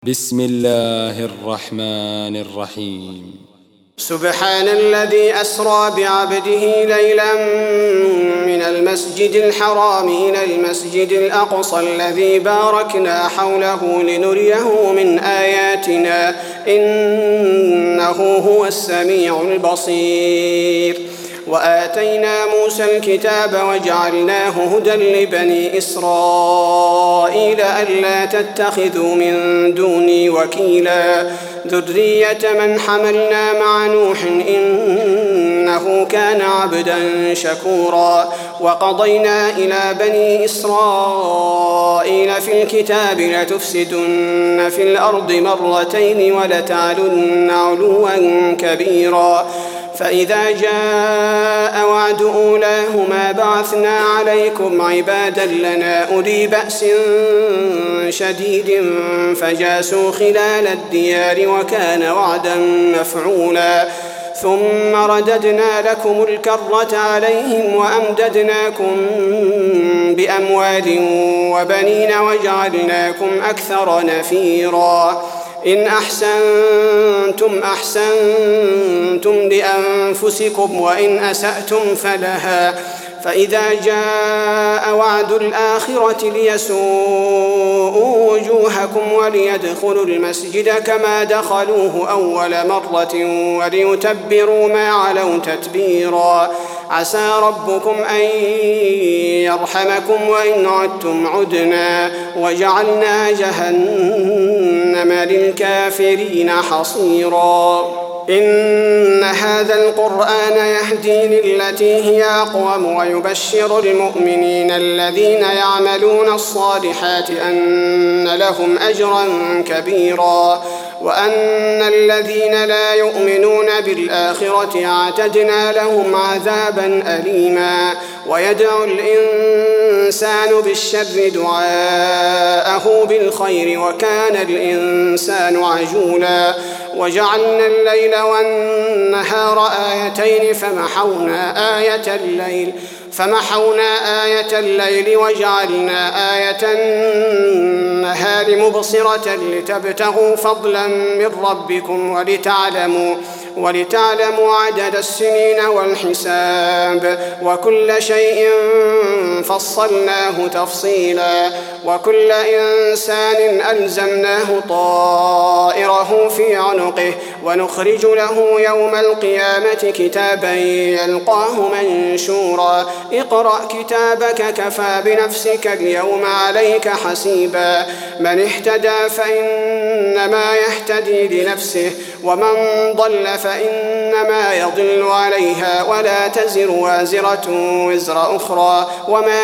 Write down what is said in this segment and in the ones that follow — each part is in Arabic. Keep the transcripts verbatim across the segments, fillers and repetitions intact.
بسم الله الرحمن الرحيم. سبحان الذي أسرى بعبده ليلا من المسجد الحرام إلى المسجد الأقصى الذي باركنا حوله لنريه من آياتنا إنه هو السميع البصير. وآتينا موسى الكتاب وجعلناه هدى لبني إسرائيل ألا تتخذوا من دوني وكيلا ذرية من حملنا مع نوح إنه كان عبدا شكورا. وقضينا إلى بني إسرائيل في الكتاب لتفسدن في الأرض مرتين ولتعلن علوا كبيرا. فإذا جاء وعد أولاهما بعثنا عليكم عبادا لنا أولي بأس شديد فجاسوا خلال الديار وكان وعدا مفعولا. ثم رددنا لكم الكرة عليهم وأمددناكم بأموال وبنين وجعلناكم أكثر نفيرا. إن أحسنتم أحسنتم لأنفسكم وإن أسأتم فلها. فإذا جاء وعد الآخرة ليسوءوا وجوهكم وليدخلوا المسجد كما دخلوه أول مرة وليتبروا ما علوا تتبيرا. عسى ربكم أن يرحمكم وإن عدتم عدنا وجعلنا جهنم للكافرين حصيرا. إن هذا القرآن يهدي للتي هي أقوم ويبشر المؤمنين الذين يعملون الصالحات أن لهم أجرا كبيرا وأن الذين لا يؤمنون بالآخرة اعتدنا لهم عذابا أليما. ويدعو الإنسان بالشر دعاءه بالخير وكان الإنسان عجولا. وجعلنا الليل والنهار آيتين فمحونا آية الليل فمحونا آية الليل وجعلنا آية النهار مبصرة لتبتغوا فضلا من ربكم ولتعلموا ولتعلموا عدد السنين والحساب وكل شيء فصلناه تفصيلا. وكل إنسان ألزمناه طائره في عنقه ونخرج له يوم القيامة كتابا يلقاه منشورا. اقرأ كتابك كفى بنفسك اليوم عليك حسيبا. من اهتدى فإنما يهتدي لنفسه ومن ضل فإنما يضل عليها ولا تزر وازرة وزر أخرى وما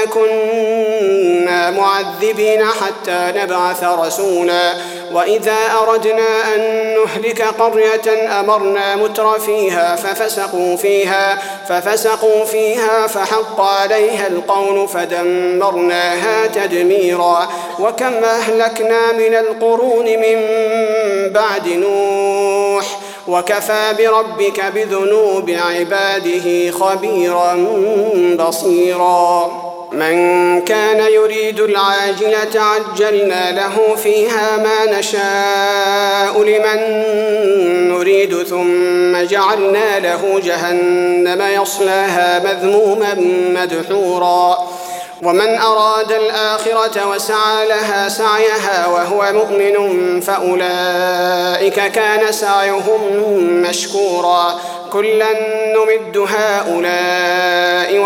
كنا معذبين حتى نبعث رسولا. وإذا أردنا أن نهلك قرية أمرنا متر فيها ففسقوا فيها ففسقوا فيها فحق عليها القول فدمرناها تدميرا. وكم أهلكنا من القرون من بعد نوح وكفى بربك بذنوب عباده خبيرا بصيرا. من كان يريد العاجلة عجلنا له فيها ما نشاء لمن نريد ثم جعلنا له جهنم يصلاها مذموما مدحورا. ومن أراد الآخرة وسعى لها سعيها وهو مؤمن فأولئك كان سعيهم مشكورا. كلا نمد هؤلاء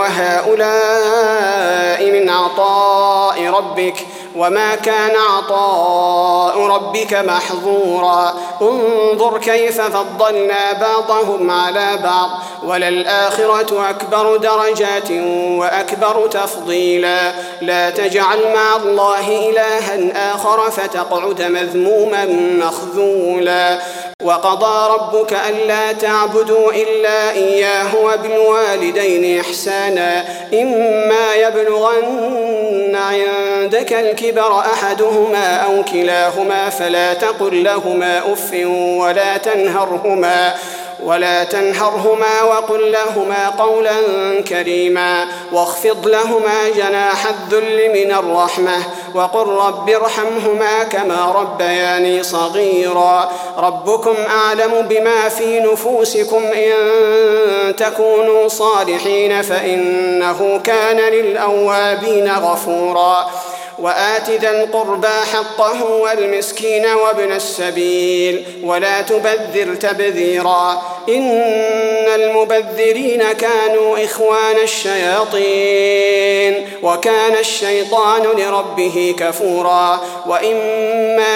وهؤلاء من عطاء ربك وما كان عطاء ربك محظورا. انظر كيف فضلنا بعضهم على بعض وللآخرة أكبر درجات وأكبر تفضيلا. لا تجعل مع الله إلها آخر فتقعد مذموما مخذولا. وقضى ربك ألا تعبدوا إلا إياه وبالوالدين إحسانا. إما يبلغن عندك الكبر أحدهما أو كلاهما فلا تقل لهما أف ولا تنهرهما ولا تنهرهما وقل لهما قولا كريما واخفض لهما جناح الذل من الرحمة وقل رب ارحمهما كما ربياني صغيرا ربكم أعلم بما في نفوسكم إن تكونوا صالحين فإنه كان للأوابين غفورا وآت ذا القربى حقه والمسكين وابن السبيل ولا تبذر تبذيرا إن المبذرين كانوا إخوان الشياطين وكان الشيطان لربه كفورا وإما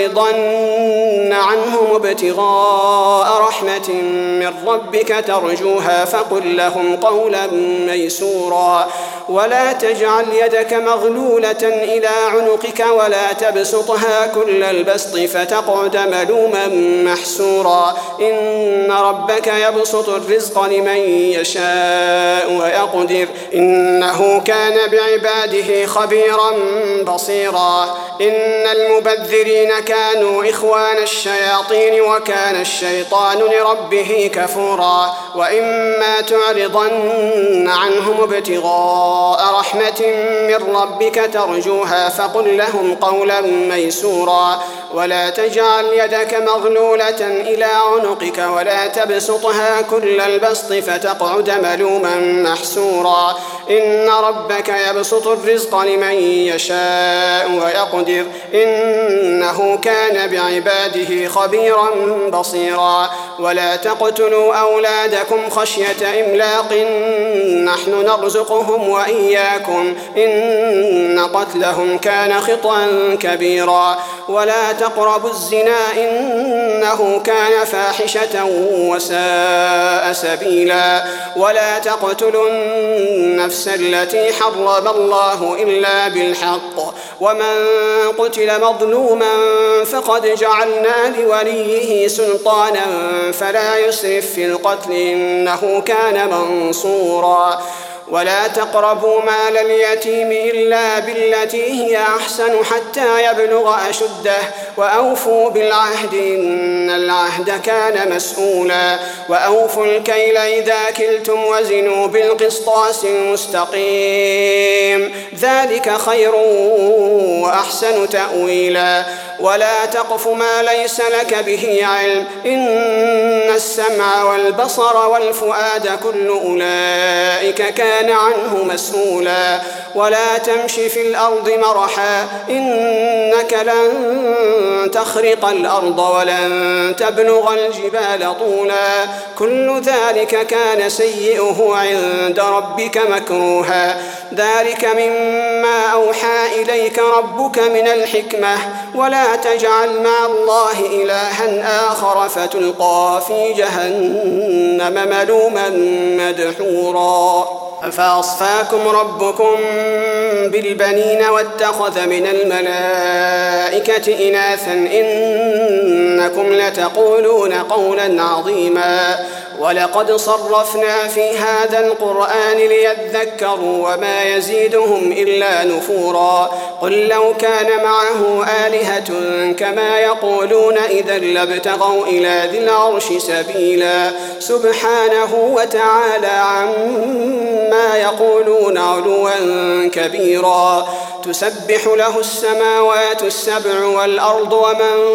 تعرضن عنهم ابتغاء رحمة من ربك ترجوها فقل لهم قولا ميسورا ولا تجعل يدك مغلولة إلى عنقك ولا تبسطها كل البسط فتقعد ملوما محسورا إن ربك يبسط الرزق لمن يشاء ويقدر إنه كان بعباده خبيرا بصيرا إن المبذرين كانوا إخوان الشياطين وكان الشيطان لربه كفورا وإما تعرضن عنهم ابتغاء رحمة من ربك ترجوها فقل لهم قولا ميسورا ولا تجعل يدك مغلولة إلى عنقك ولا تبسطها كل البسط فتقعد ملوما محسورا إن ربك يبسط الرزق لمن يشاء ويقدر إنه كان بعباده خبيرا بصيرا ولا تقتلوا أولادكم خشية إملاق نحن نرزقهم وإياكم إن قتلهم كان خطأ كبيرا ولا تقربوا الزنا إنه كان فاحشة وساء سبيلا ولا تقتلوا النفس التي حرم الله إلا بالحق ومن قتل مظلوما فقد جعلنا لوليه سلطانا فلا يسرف في القتل إنه كان منصورا ولا تقربوا مال اليتيم إلا بالتي هي أحسن حتى يبلغ أشده وأوفوا بالعهد إن العهد كان مسؤولا وأوفوا الكيل إذا كلتم وزنوا بالقسطاس المستقيم ذلك خير وأحسن تأويلا ولا تقف ما ليس لك به علم إن السمع والبصر والفؤاد كل أولئك كان عنه مسؤولا ولا تمش في الأرض مرحا إنك لن تخرق الأرض ولن تبلغ الجبال طولا كل ذلك كان سيئه عند ربك مكروها ذلك مما أوحى إليك ربك من الحكمة ولا تجعل مع الله إلها آخر فتلقى في جهنم ملوما مدحورا فأصفاكم ربكم بالبنين واتخذ من الملائكة إناثا إنكم لتقولون قولا عظيما ولقد صرفنا في هذا القرآن ليذكروا وما يزيدهم إلا نفورا قل لو كان معه آلهة كما يقولون إذا لابتغوا إلى ذي العرش سبيلا سبحانه وتعالى عما يقولون علوا كبيرا تسبح له السماوات السبع والأرض ومن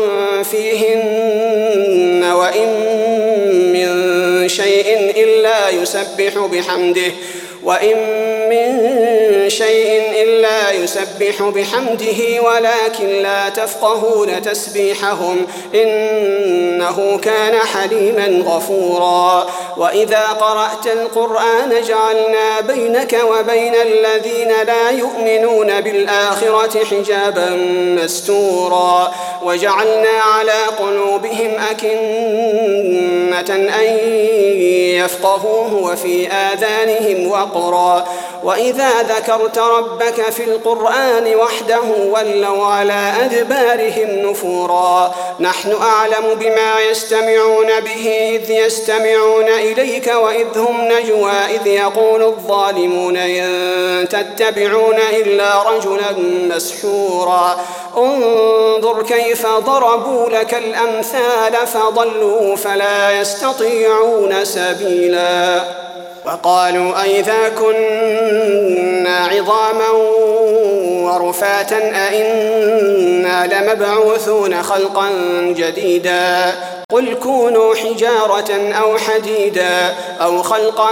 فيهن وإن من شيء إلا يسبح بحمده وإن من شيء إلا يسبح بحمده ولكن لا تفقهون تسبيحهم إنه كان حليما غفورا وإذا قرأت القرآن جعلنا بينك وبين الذين لا يؤمنون بالآخرة حجابا مستورا وجعلنا على قلوبهم أكنة أن يفقهوه وفي آذانهم وقرا وإذا ذكرت ربك في القرآن وحده ولوا على أدبارهم نفورا نحن أعلم بما يستمعون به إذ يستمعون إليك وإذ هم نجوى إذ يقول الظالمون إن تتبعون إلا رجلا مسحورا انظر كيف ضربوا لك الأمثال فضلوا فلا يستطيعون سبيلا وقالوا أئذا كنا عظاما ورفاتا أئنا لمبعوثون خلقا جديدا قل كونوا حجارة أو حديدا أو خلقا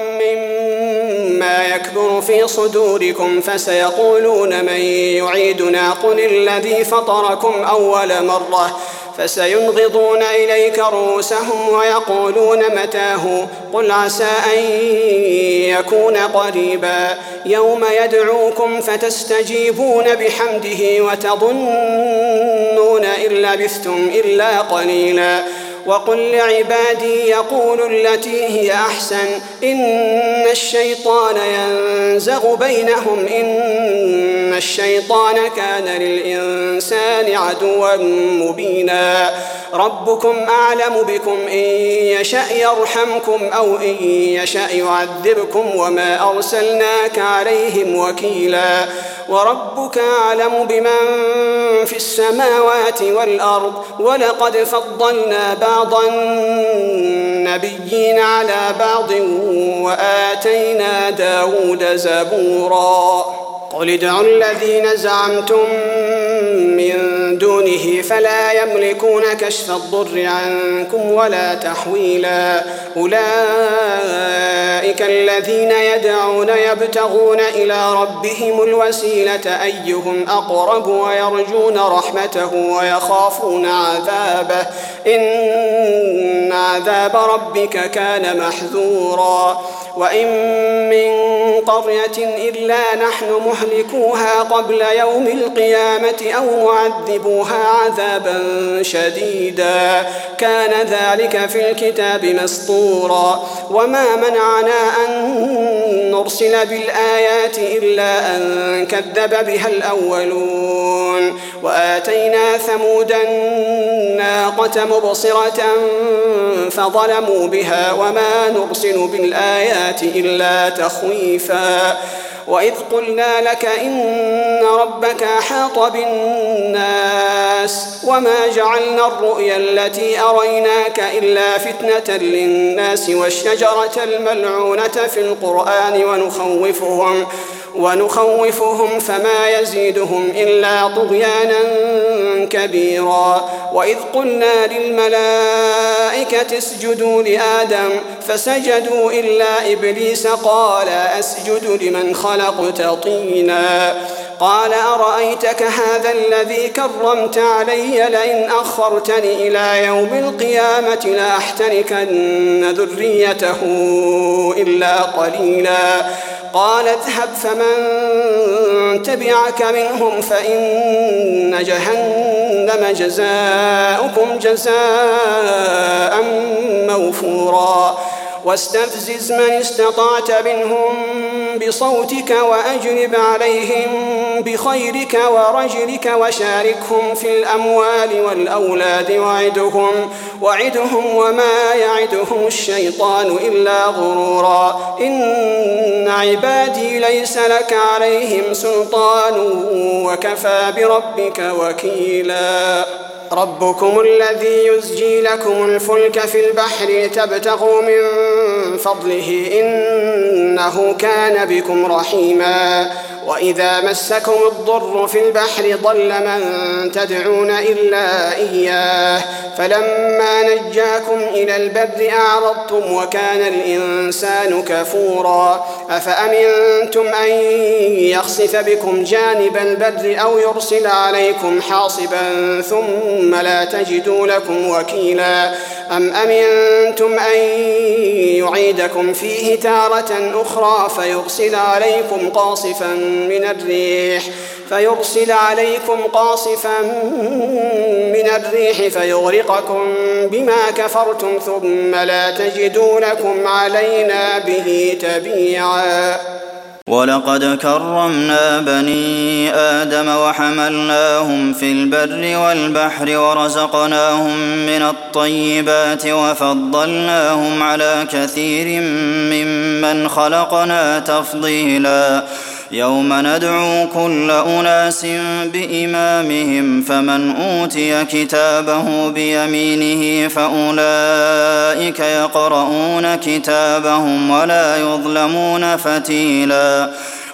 مما يكبر في صدوركم فسيقولون من يعيدنا قل الذي فطركم أول مرة فسينغضون إليك رؤوسهم ويقولون متاه قل عسى أن يكون قريبا يوم يدعوكم فتستجيبون بحمده وتظنون إن لبثتم إلا قليلا وقل لعبادي يقولوا التي هي أحسن إن الشيطان ينزغ بينهم إن الشيطان كان للإنسان عدوا مبينا ربكم أعلم بكم إن يشأ يرحمكم أو إن يشأ يعذبكم وما أرسلناك عليهم وكيلا وربك أعلم بمن في السماوات والأرض ولقد فضلنا بعض النبيين على بعض وآتينا داود زبورا قل ادعوا الذين زعمتم من دونه فلا يملكون كشف الضر عنكم ولا تحويلا أولئك الذين يدعون يبتغون إلى ربهم الوسيلة أيهم أقرب ويرجون رحمته ويخافون عذابه إن عذاب ربك كان محذورا وإن من قرية إلا نحن مهلكوها قبل يوم القيامة أو معذبوها عذابا شديدا كان ذلك في الكتاب مسطورا وما منعنا أن نرسل بالآيات إلا أن كذب بها الأولون وآتينا ثمود الناقة مبصرة فظلموا بها وما نرسل بالآيات إلا تخويفا وإذ قلنا لك إن ربك أحاط بالناس وما جعلنا الرؤيا التي أريناك إلا فتنة للناس والشجرة الملعونة في القرآن ونخوفهم ونخوفهم فما يزيدهم إلا طغيانا كبيرا وإذ قلنا للملائكة اسجدوا لآدم فسجدوا إلا إبليس قال أسجد لمن خلقت طينا قال أرأيتك هذا الذي كرمت علي لئن أخرتني إلى يوم القيامة لأحتركن ذريته إلا قليلا قال اذهب فمن تبعك منهم فإن جهنم جزاؤكم جزاء موفورا واستفزز من استطعت منهم بصوتك وأجلب عليهم بخيرك ورجلك وشاركهم في الأموال والأولاد وعدهم, وعدهم وما يعدهم الشيطان إلا غرورا إن عبادي ليس لك عليهم سلطان وكفى بربك وكيلا ربكم الذي يزجي لكم الفلك في البحر لتبتغوا من فضله إنه كان بكم رحيما وإذا مسكم الضر في البحر ضل من تدعون إلا إياه فلما نجاكم إلى البر أعرضتم وكان الإنسان كفورا أفأمنتم أن يخسف بكم جانب البر أو يرسل عليكم حاصبا ثم لا تجدوا لكم وكيلا أم أمنتم أن يعيدكم فيه تارة أخرى فيرسل عليكم قاصفا من الريح فيرسل عليكم قاصفا من الريح فيغرقكم بما كفرتم ثم لا تجدوا لكم علينا به تبيعا ولقد كرمنا بني آدم وحملناهم في البر والبحر ورزقناهم من الطيبات وفضلناهم على كثير ممن خلقنا تفضيلا يوم ندعو كل أناس بإمامهم فمن أوتي كتابه بيمينه فأولئك يقرؤون كتابهم ولا يظلمون فتيلا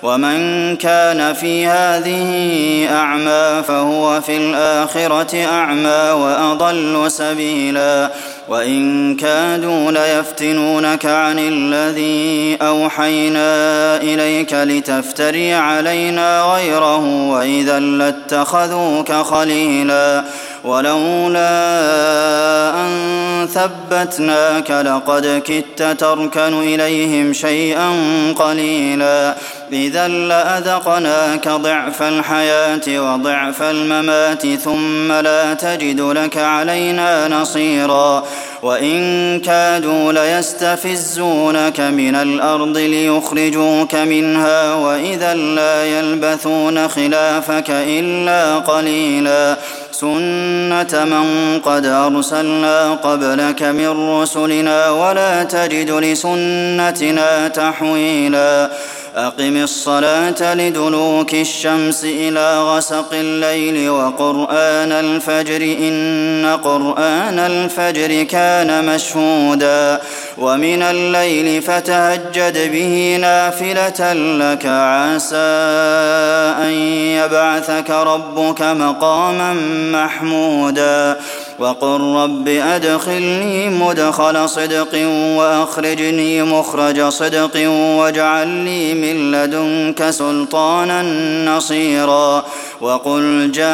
ومن كان في هذه أعمى فهو في الآخرة أعمى وأضل سبيلا وإن كادوا ليفتنونك عن الذي أوحينا إليك لتفتري علينا غيره وإذا لاتخذوك خليلا ولولا أن ثبتناك لقد كدت تركن إليهم شيئا قليلا إذا لأذقناك ضعف الحياة وضعف الممات ثم لا تجد لك علينا نصيرا وإن كادوا ليستفزونك من الأرض ليخرجوك منها وإذا لا يلبثون خلافك إلا قليلا سنة من قد أرسلنا قبلك من رسلنا ولا تجد لسنتنا تحويلا أقم الصلاة لدلوك الشمس إلى غسق الليل وقرآن الفجر إن قرآن الفجر كان مشهودا ومن الليل فتهجد به نافلة لك عسى أن يبعثك ربك مقاما محمودا وقل رب أدخلني مدخل صدق وأخرجني مخرج صدق واجعل لي من لدنك سلطانا نصيرا وقل جاء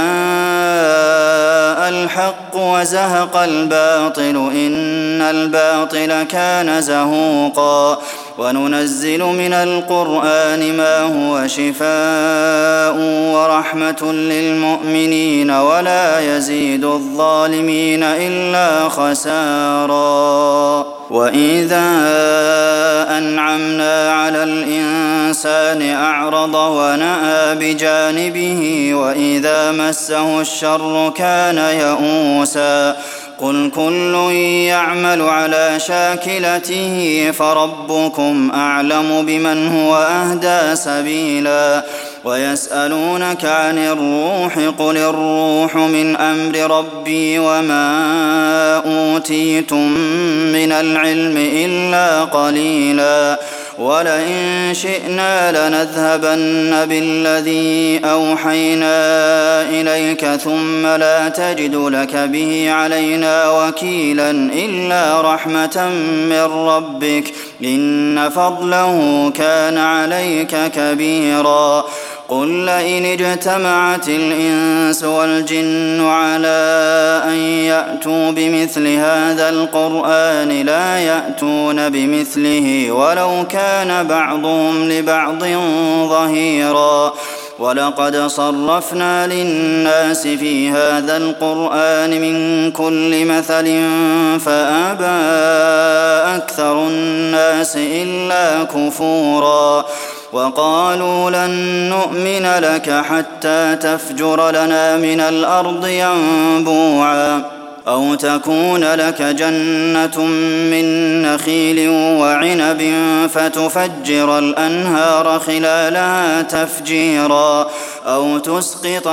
الحق وزهق الباطل إن الباطل كان زهوقا وننزل من القرآن ما هو شفاء ورحمة للمؤمنين ولا يزيد الظالمين إلا خسارا وإذا أنعمنا على الإنسان أعرض ونأى بجانبه وإذا مسه الشر كان يئوسا قل كل يعمل على شاكلته فربكم أعلم بمن هو أهدى سبيلا ويسألونك عن الروح قل الروح من أمر ربي وما أوتيتم من العلم إلا قليلا ولئن شئنا لنذهبن بالذي أوحينا إليك ثم لا تجد لك به علينا وكيلا إلا رحمة من ربك إن فضله كان عليك كبيرا قل لئن اجتمعت الإنس والجن على أن يأتوا بمثل هذا القرآن لا يأتون بمثله ولو كان بعضهم لبعض ظهيرا ولقد صرفنا للناس في هذا القرآن من كل مثل فأبى أكثر الناس إلا كفورا وقالوا لن نؤمن لك حتى تفجر لنا من الأرض ينبوعا أو تكون لك جنة من نخيل وعنب فتفجر الأنهار خلالها تفجيرا أو تسقط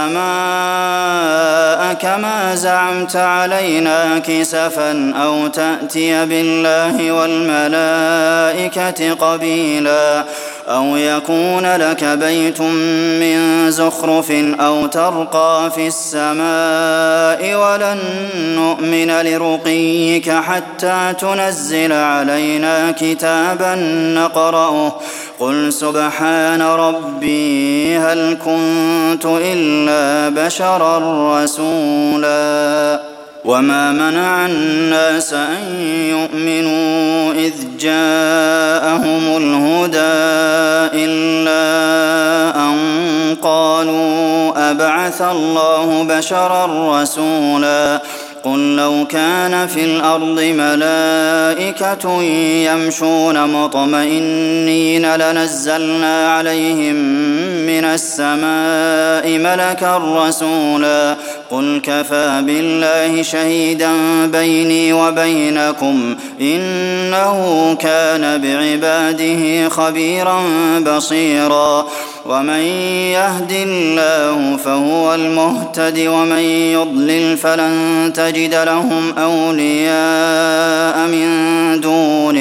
السماء كما زعمت علينا كسفا أو تأتي بالله والملائكة قبيلا أو يكون لك بيت من زخرف أو ترقى في السماء ولن نؤمن لرقيك حتى تنزل علينا كتابا نقرأه قل سبحان ربي هل كنت إلا بشرا رسولا وما منع الناس أن يؤمنوا إذ جاءهم الهدى إلا أن قالوا أبعث الله بشرا رسولا قل لو كان في الأرض ملائكة يمشون مطمئنين لنزلنا عليهم من السماء ملكا رسولا قل كفى بالله شهيدا بيني وبينكم إنه كان بعباده خبيرا بصيرا ومن يهد الله فهو المهتد ومن يضلل فلن تجد لهم أولياء من دونه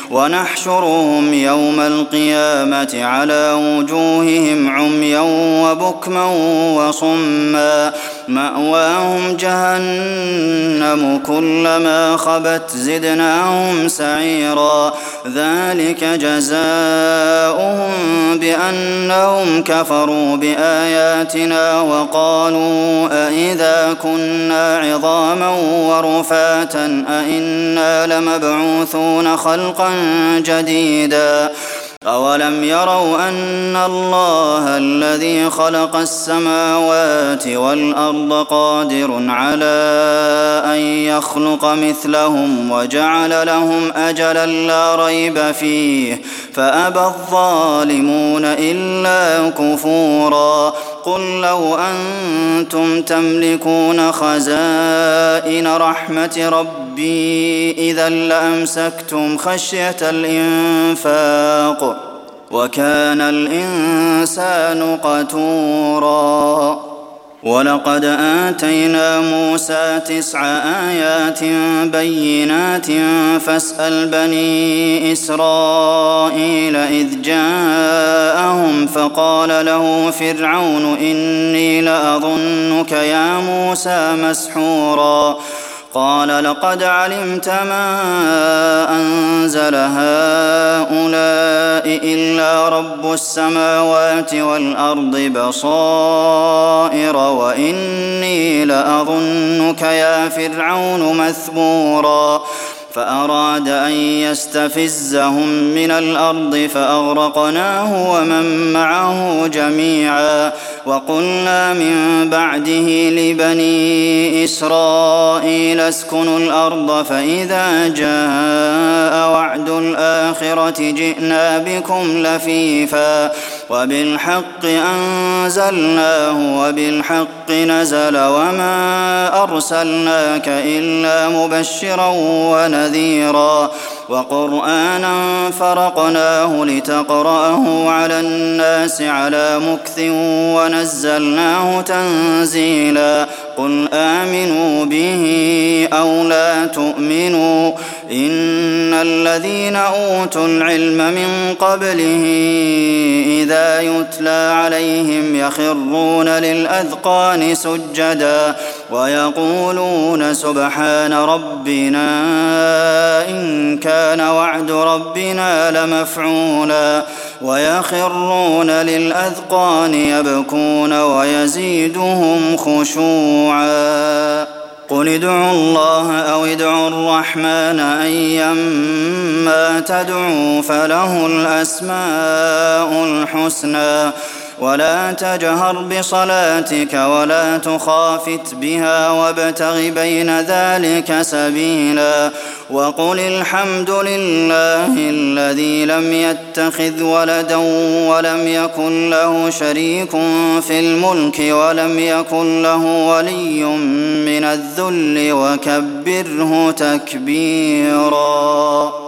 ونحشرهم يوم القيامة على وجوههم عميا وبكما وصما مأواهم جهنم كلما خبت زدناهم سعيرا ذلك جزاؤهم بأنهم كفروا بآياتنا وقالوا أئذا كنا عظاما ورفاتا أئنا لمبعوثون خلقا جديدا أولم يروا أن الله الذي خلق السماوات والأرض قادر على أن يخلق مثلهم وجعل لهم أجلا لا ريب فيه فأبى الظالمون إلا كفورا قل لو أنتم تملكون خزائن رحمة ربي إذا لأمسكتم خشية الإنفاق وكان الإنسان قتورا ولقد آتينا موسى تسع آيات بينات فاسأل بني إسرائيل إذ جاءهم فقال له فرعون إني لأظنك يا موسى مسحورا قال لقد علمت ما أنزل هؤلاء إلا رب السماوات والأرض بصائر وإني لأظنك يا فرعون مثبورا فأراد أن يستفزهم من الأرض فأغرقناه ومن معه جميعا وقلنا من بعده لبني إسرائيل اسكنوا الأرض فإذا جاء وعد الآخرة جئنا بكم لفيفا وبالحق أنزلناه وبالحق نزل وما أرسلناك إلا مبشرا ونذيرا وقرآنا فرقناه لتقرأه على الناس على مكث ونزلناه تنزيلا قل آمنوا به أو لا تؤمنوا إن الذين أوتوا العلم من قبله إذا يتلى عليهم يخرون للأذقان سجدا ويقولون سبحان ربنا إن كان وعد ربنا لمفعولا ويخرون للأذقان يبكون ويزيدهم خشوعا قل ادعوا الله أو ادعوا الرحمن أيما تدعوا فله الأسماء الحسنى ولا تجهر بصلاتك ولا تخافت بها وابتغ بين ذلك سبيلا وقل الحمد لله الذي لم يتخذ ولدا ولم يكن له شريك في الملك ولم يكن له ولي من الذل وكبره تكبيرا.